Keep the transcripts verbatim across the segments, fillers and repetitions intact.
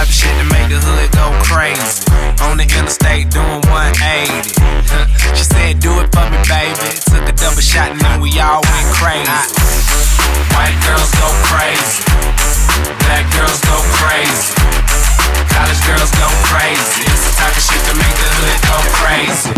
type of shit that make the hood go crazy. On the interstate doing one eighty. She said, do it for me, baby. Took a double shot and then we all went crazy. White girls go crazy. Black girls go crazy. College girls go crazy. It's the type of shit that make the hood go crazy.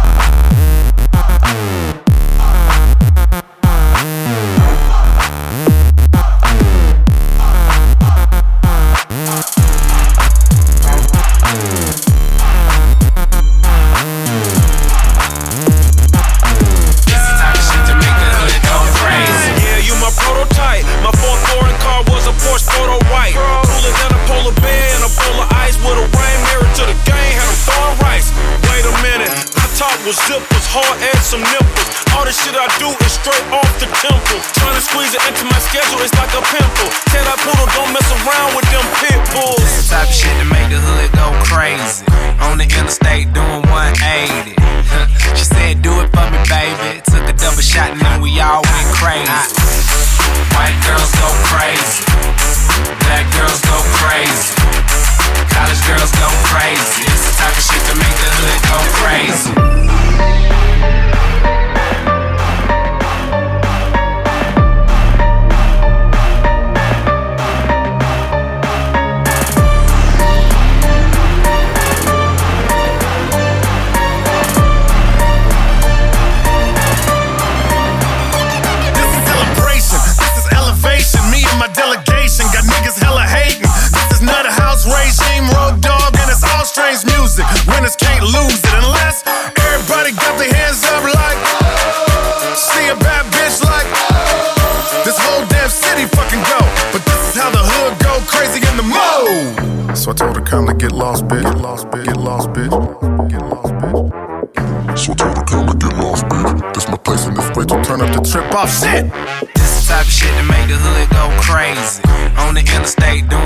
Zippers, hard as some nipples. All the shit I do is straight off the temple. Trying to squeeze it into my schedule, it's like a pimple. Tell that poodle, don't mess around with them pit bulls. This the type of shit that make the hood go crazy. On the interstate doing one eighty. She said, do it for me, baby. Took a double shot and then we all went crazy. White girls go crazy. Black girls go crazy. College girls go crazy. It's the type of shit that make the hood go crazy. Regime, road dog, and it's all strange music. Winners can't lose it unless everybody got their hands up like, see a bad bitch like, this whole damn city fucking go. But this is how the hood go crazy in the mode. So I told her, come to get lost, bitch. Get lost, bitch. Get lost, bitch. Get lost, bitch. So I told her, come to get lost, bitch. This my place in this way to turn up the trip off shit. This the type of shit that make the hood go crazy. On the interstate doing